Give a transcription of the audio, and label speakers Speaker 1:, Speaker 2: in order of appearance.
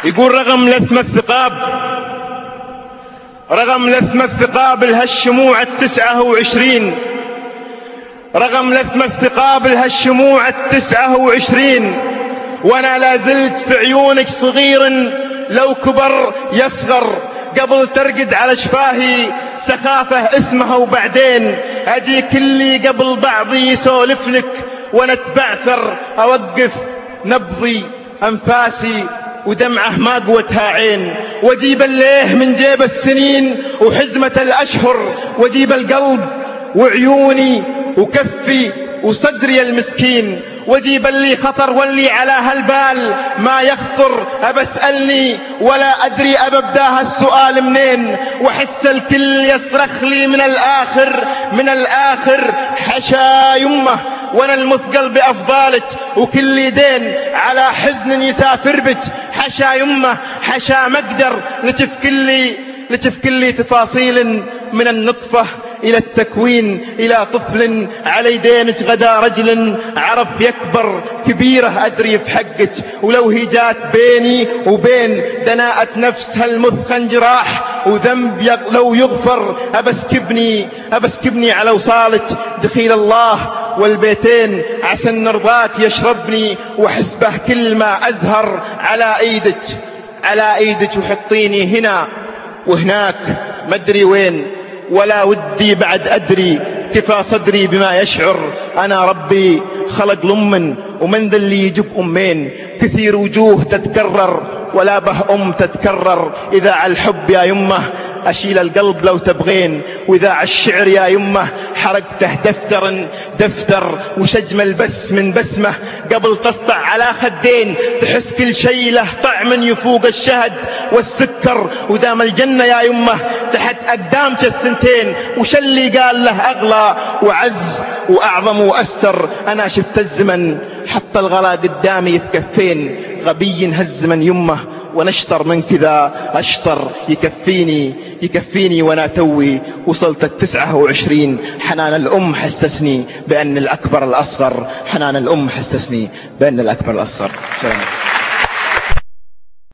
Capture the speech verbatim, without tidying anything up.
Speaker 1: يقول رغم لثم الثقاب، رغم لثم الثقاب لهالشموع التسعة وعشرين، رغم لثم الثقاب لهالشموع التسعة وعشرين، وانا لازلت في عيونك صغير لو كبر يصغر، قبل ترقد على شفاهي سخافة اسمها، وبعدين اجيك اللي قبل بعضي يسولف لك وانا اتبعثر، اوقف نبضي انفاسي ودمعه ما قوتها عين، واجيب الليه من جيب السنين وحزمة الاشهر، واجيب القلب وعيوني وكفي وصدري المسكين، واجيب اللي خطر واللي على هالبال ما يخطر، أبسألني ولا أدري أبداها السؤال منين، وحس الكل يصرخ لي من الآخر من الآخر حشا يمه، وانا المثقل بأفضالك وكل يدين على حزن يسافر بك، حشا يمه حشا مقدر لك في كل لك في كل تفاصيل، من النطفة إلى التكوين إلى طفل على يدينك غدا رجل عرف يكبر كبيرة أدري في حقك، ولو هي جات بيني وبين دناءة نفس هالمثخن جراح وذنب لو يغفر، أبسكبني أبسكبني على وصالك دخيل الله والبيتين، عسى رضاك يشربني وحسبه كل ما أزهر على ايدك على ايدك، وحطيني هنا وهناك ما ادري وين، ولا ودي بعد أدري كفى صدري بما يشعر، أنا ربي خلق لمن ومن ذا اللي يجب أمين، كثير وجوه تتكرر ولا به أم تتكرر، إذا على الحب يا يمه أشيل القلب لو تبغين، وإذا على الشعر يا يمه حرقته دفترا دفتر، وشجمل بس من بسمه قبل تسطع على خدين، تحس كل شي له طعم يفوق الشهد والسكر، ودام الجنة يا يمه تحت أقدامك الثنتين، وش اللي قال له أغلى وعز وأعظم وأستر، أنا شفت الزمن حط الغلا قدامي يتكفين، غبي هز من يمه ونشطر من كذا أشطر، يكفيني يكفيني وانا توي وصلت التسعة وعشرين، حنان الأم حسسني بأن الأكبر الأصغر، حنان الأم حسسني بأن الأكبر الأصغر.